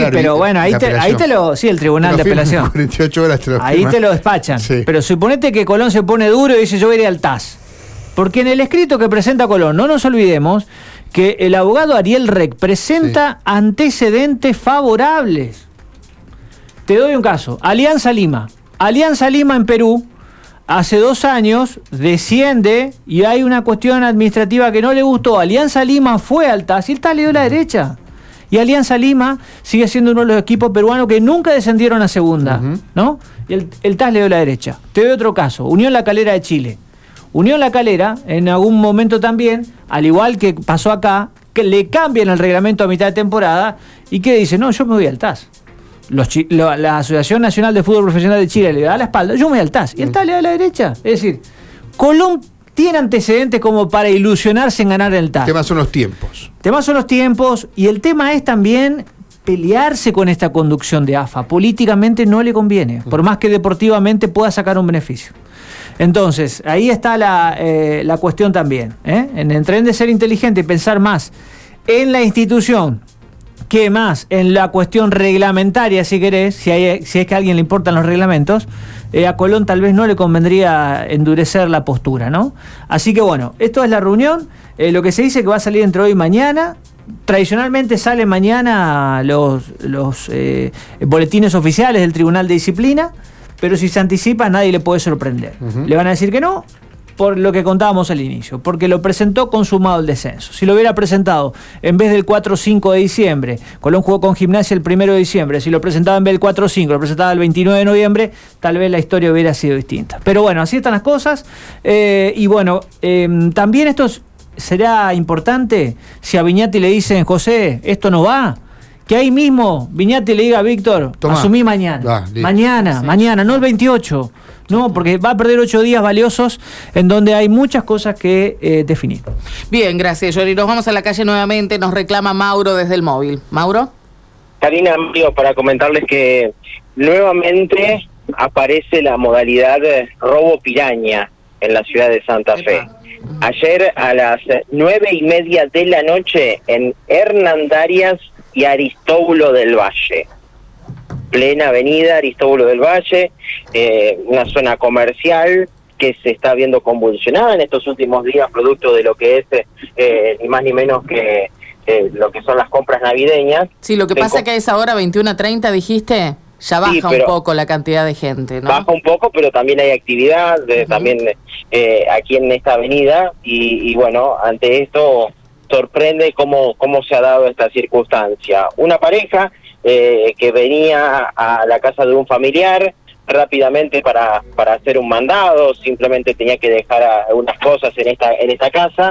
Claro, pero bueno, ahí te lo... Sí, el Tribunal de Apelación. 48 horas te lo ahí te lo despachan. Sí. Pero suponete que Colón se pone duro y dice yo iré al TAS. Porque en el escrito que presenta Colón, no nos olvidemos que el abogado Ariel Rec presenta antecedentes favorables. Te doy un caso. Alianza Lima. Alianza Lima en Perú, hace 2 años, desciende y hay una cuestión administrativa que no le gustó. Alianza Lima fue al TAS y el TAS le dio la derecha. Y Alianza Lima sigue siendo uno de los equipos peruanos que nunca descendieron a segunda, ¿no? Y el TAS le dio la derecha. Te doy otro caso. Unión La Calera de Chile. Unión La Calera, en algún momento también, al igual que pasó acá, que le cambian el reglamento a mitad de temporada y que dice, no, yo me voy al TAS. La Asociación Nacional de Fútbol Profesional de Chile le da la espalda, yo me voy al TAS. Y el TAS le da la derecha. Es decir, Colón tiene antecedentes como para ilusionarse en ganar el TAS. El tema son los tiempos. Y el tema es también pelearse con esta conducción de AFA. Políticamente no le conviene, por más que deportivamente pueda sacar un beneficio. Entonces, ahí está la cuestión también, en el tren de ser inteligente y pensar más en la institución que más en la cuestión reglamentaria, si querés, si es que a alguien le importan los reglamentos, a Colón tal vez no le convendría endurecer la postura, ¿no? Así que bueno, esto es la reunión, lo que se dice que va a salir entre hoy y mañana. Tradicionalmente salen mañana los boletines oficiales del Tribunal de Disciplina, pero si se anticipa nadie le puede sorprender. Le van a decir que no, por lo que contábamos al inicio, porque lo presentó consumado el descenso. Si lo hubiera presentado en vez del 4 o 5 de diciembre, Colón jugó con Gimnasia el 1 de diciembre, si lo presentaba en vez del 4 o 5, lo presentaba el 29 de noviembre, tal vez la historia hubiera sido distinta. Pero bueno, así están las cosas, y bueno, también esto será importante si a Viñati le dicen, José, esto no va, que ahí mismo Viñati le diga a Víctor, asumí mañana, mañana, no el 28, no, porque va a perder 8 días valiosos en donde hay muchas cosas que definir. Bien, gracias, Yori. Nos vamos a la calle nuevamente, nos reclama Mauro desde el móvil. ¿Mauro? Karina, amigos, para comentarles que nuevamente aparece la modalidad robo piraña en la ciudad de Santa Fe. Ayer a las 9:30 de la noche en Hernandarias y Aristóbulo del Valle, plena avenida Aristóbulo del Valle, una zona comercial que se está viendo convulsionada en estos últimos días producto de lo que es ni más ni menos que lo que son las compras navideñas. Sí, lo que pasa es que a esa hora 21:30 dijiste, ya baja un poco la cantidad de gente, ¿no? Baja un poco, pero también hay actividad también aquí en esta avenida y bueno, ante esto sorprende cómo se ha dado esta circunstancia. Una pareja que venía a la casa de un familiar rápidamente para hacer un mandado, simplemente tenía que dejar algunas cosas en esta casa,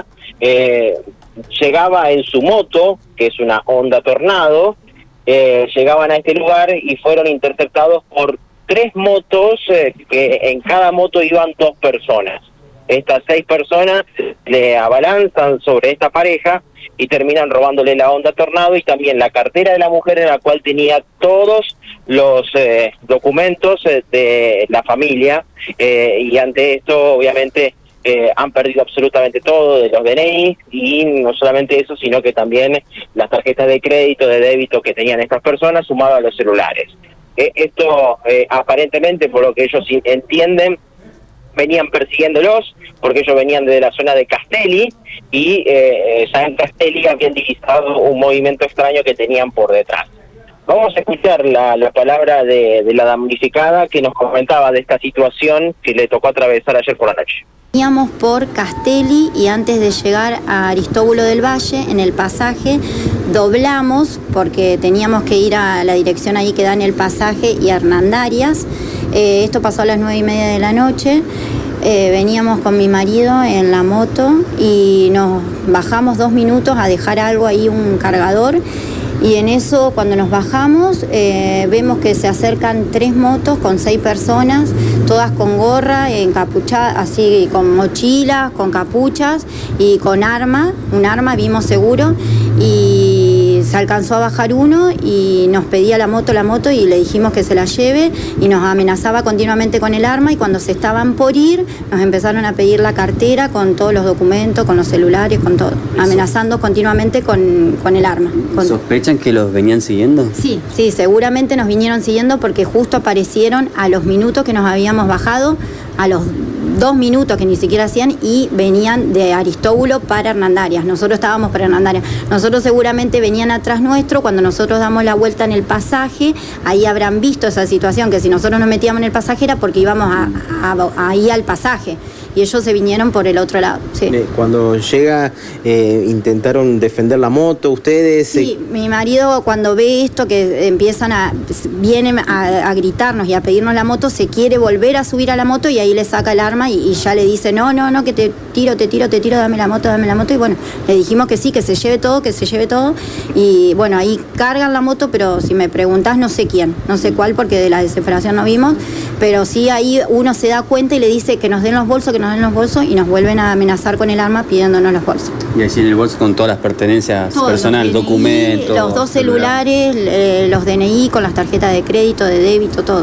llegaba en su moto, que es una Honda Tornado, llegaban a este lugar y fueron interceptados por 3 motos, que en cada moto iban 2 personas. Estas 6 personas le abalanzan sobre esta pareja y terminan robándole la Honda Tornado y también la cartera de la mujer en la cual tenía todos los documentos de la familia, y ante esto obviamente han perdido absolutamente todo de los DNI, y no solamente eso, sino que también las tarjetas de crédito, de débito que tenían estas personas, sumado a los celulares. Esto aparentemente, por lo que ellos entienden, venían persiguiéndolos, porque ellos venían de la zona de Castelli, y ya en Castelli habían divisado un movimiento extraño que tenían por detrás. Vamos a escuchar la palabra de la damnificada que nos comentaba de esta situación que le tocó atravesar ayer por la noche. Veníamos por Castelli y antes de llegar a Aristóbulo del Valle, en el pasaje, doblamos porque teníamos que ir a la dirección ahí que da en el pasaje y a Hernandarias. Esto pasó a las 9:30 de la noche. Veníamos con mi marido en la moto y nos bajamos 2 minutos a dejar algo ahí, un cargador. Y en eso, cuando nos bajamos, vemos que se acercan 3 motos con 6 personas, todas con gorra, encapuchadas, así con mochilas, con capuchas y con un arma vimos seguro, y se alcanzó a bajar uno y nos pedía la moto y le dijimos que se la lleve y nos amenazaba continuamente con el arma, y cuando se estaban por ir nos empezaron a pedir la cartera con todos los documentos, con los celulares, con todo, amenazando continuamente con el arma. ¿Sospechan que los venían siguiendo? Sí, seguramente nos vinieron siguiendo porque justo aparecieron a los minutos que nos habíamos bajado, a los 2 minutos que ni siquiera hacían, y venían de Aristóbulo para Hernandarias. Nosotros estábamos para Hernandarias. Nosotros seguramente venían atrás nuestro. Cuando nosotros damos la vuelta en el pasaje, ahí habrán visto esa situación, que si nosotros nos metíamos en el pasaje era porque íbamos ahí al pasaje. Y ellos se vinieron por el otro lado. Sí. Cuando llega, intentaron defender la moto, ustedes. Sí, mi marido cuando ve esto, que vienen a gritarnos y a pedirnos la moto, se quiere volver a subir a la moto y ahí le saca el arma y ya le dice, no, que te tiro, dame la moto. Y bueno, le dijimos que sí, que se lleve todo. Y bueno, ahí cargan la moto, pero si me preguntás, no sé quién, no sé cuál, porque de la desesperación no vimos, pero sí ahí uno se da cuenta y le dice que nos den los bolsos, y nos vuelven a amenazar con el arma pidiéndonos los bolsos. Y así en el bolso con todas las pertenencias personales, documentos. Los 2 celulares, los DNI con las tarjetas de crédito, de débito, todo.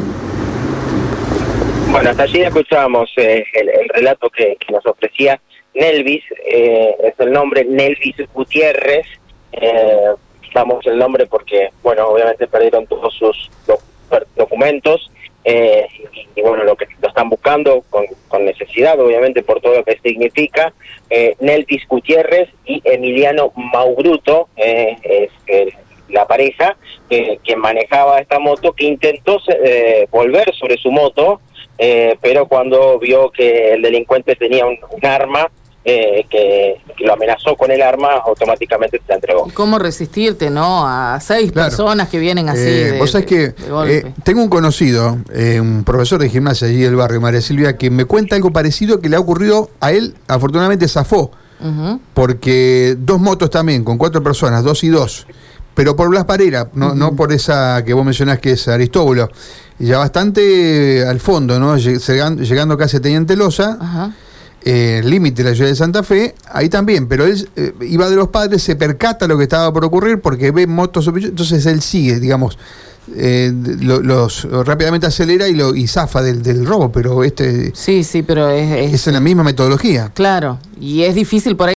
Bueno, hasta allí escuchábamos el relato que nos ofrecía Nelvis, es el nombre Nelvis Gutiérrez. Damos el nombre porque, bueno, obviamente perdieron todos sus documentos. Y bueno, lo están buscando con necesidad, obviamente, por todo lo que significa. Nelvis Gutiérrez y Emiliano Maugruto es la pareja que manejaba esta moto, que intentó volver sobre su moto, pero cuando vio que el delincuente tenía un arma, que lo amenazó con el arma, automáticamente se la entregó. ¿Y cómo resistirte, no? A 6 personas que vienen así vos sabés que tengo un conocido, un profesor de gimnasia allí del barrio, María Silvia, que me cuenta algo parecido que le ha ocurrido a él. Afortunadamente zafó, porque 2 motos también, con 4 personas, 2 y 2, pero por Blas Parera, no por esa que vos mencionás que es Aristóbulo, ya bastante al fondo, ¿no? Llegando casi a Teniente Loza. Límite de la ciudad de Santa Fe, ahí también, pero él iba de los padres, se percata lo que estaba por ocurrir porque ve motos, entonces él sigue, digamos, rápidamente acelera y zafa del robo, pero sí, pero es en la misma metodología. Claro, y es difícil por ahí